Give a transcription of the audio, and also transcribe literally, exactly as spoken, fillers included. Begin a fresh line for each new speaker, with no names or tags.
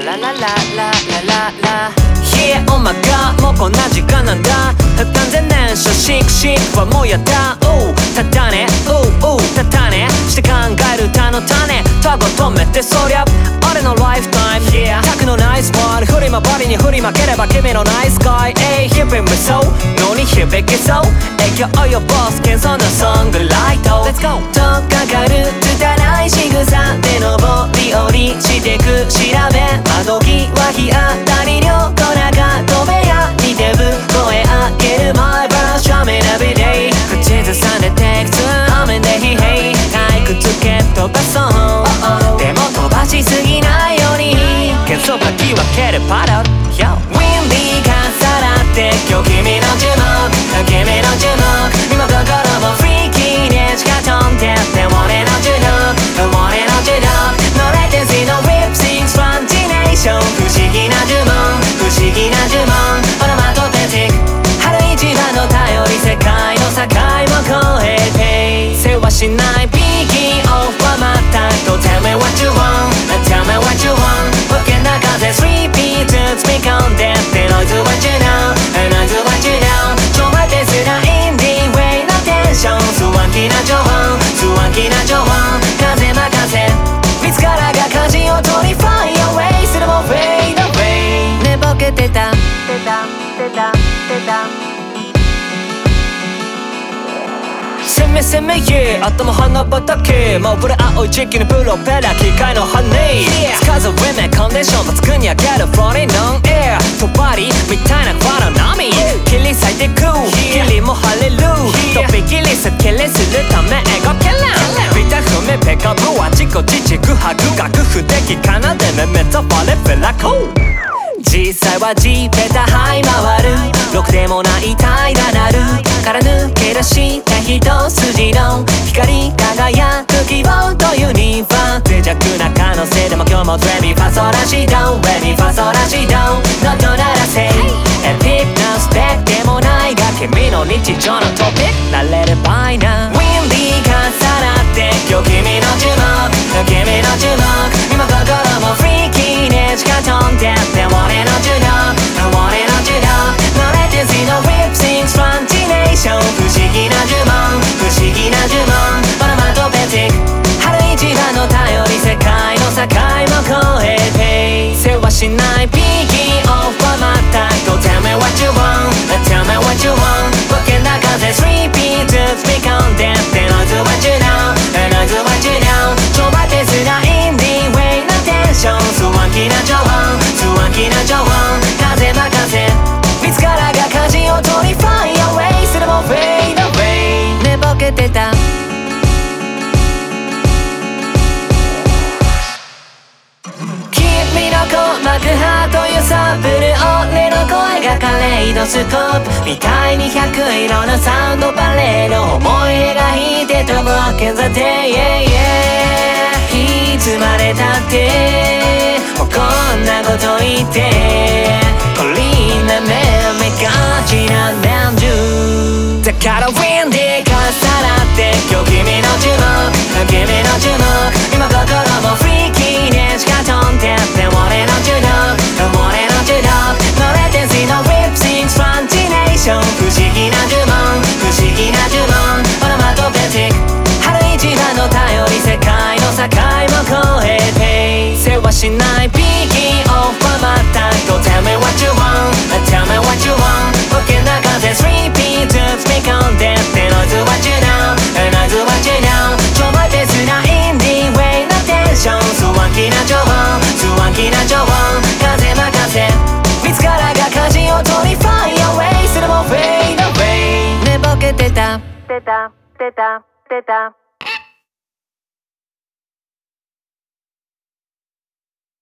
ララララララ Yeah, oh my god もうこんな時間なんだ不完全燃焼シークシークはもうやだおうただねおうおうただねして考える歌の種タゴ止めてそりゃ俺のライフタイム Yeah タクのナイスパー振り回りに振り負ければ君のナイスガイ Ay 響きそう脳に響きそう影響を及ぼす謙遜なソングライト Let's go とっかかる拙い仕草で上り下りしてく調べ窓際日当たり両戸中止めや似てる声上げる My version every day 口ずさんでテクツ雨でヒヘイ退屈け飛ばそうでも飛ばしすぎないように喧騒かき分けるパラ Yo Windy がさらって今日君の注目君の注目今心もフリーキーでしか飛んでって俺の注目俺の注目のレテンシーの Rip Six One Generation 不思議な呪文不思議な呪文オノマトペティック春一番の頼り世界の境も越えて世話しない Biggie Off はまたと Tell me what you want Tell me what you want 受け流せ Three beats 積み込んでって Noise what you know Noise what you know ちょ待ってすらインディーウェイのテンションスワンキーな情報スワンキーな情報風任せ自らが舵を取り Fly away するも Fade away 寝ぼけてたてたてたてた攻め攻め yeah 頭花畑まぶれ青い時期のプロペラ機械の羽つかず上目コンディション抜群に上げる Floating on air とばりみたいなバラ波切り裂いてく霧も晴れるとびきりすっきりするため描けらんビタ踏めペカブあちこちちぐはぐ楽譜でき奏でめめとバレフェラコ実際は地べた這い回るろくでもない平らなるから抜け出した一筋の光り輝く希望とユニバー脆弱な可能性でも今日もレミファソラシドレミファソラシドノット鳴らせエピックなスペックでもないが君の日常のトピックなれればいいな Windy がさらって今日君の注目君の注目今心もフリーキーでしか飛んでって俺の注目俺の注目のレテンシーの Rip Six One Generation 不思議な呪文不思議な呪文オノマトペティック春一番の頼り世界の境も越えて世話しない Biggie Off はまたと Tell me what you want Tell me what you want 受け流せ Three beats 積み込んでって Noise what you know Noise what you know ちょ待ってすらインディーウェイなテンションスワンキーな情報スワンキーな情報風任せ自らが舵を取り Fly away するも Fade away 寝ぼけてた君の鼓膜ハート揺さぶる俺の声がカレイドスコープみたいに百色のサウンドパレード思い描いてとぼけざて yeah, yeah いつまでたってもうこんなこと言ってこりなめめがちな年中だから Windy がさらって今日君の注目君の注目今心もフリーキーでしか飛んでって俺の注目俺の注目のレテンシーの Rip Six One Generation 不思議な呪文不思議な呪文オノマトペティック春一番の頼り世界の境も越えて世話しない Biggie Off はまたと Tell me what you want Tell me what you want 受け流せ Three beats 積み込んでって Noise what you know Noise what you know ちょ待ってすらインディーウェイなテンションスワンキーな情報スワンキーな情報風任せ自らが舵を取り Fly away するも Fade away 寝ぼけてたてたてたてた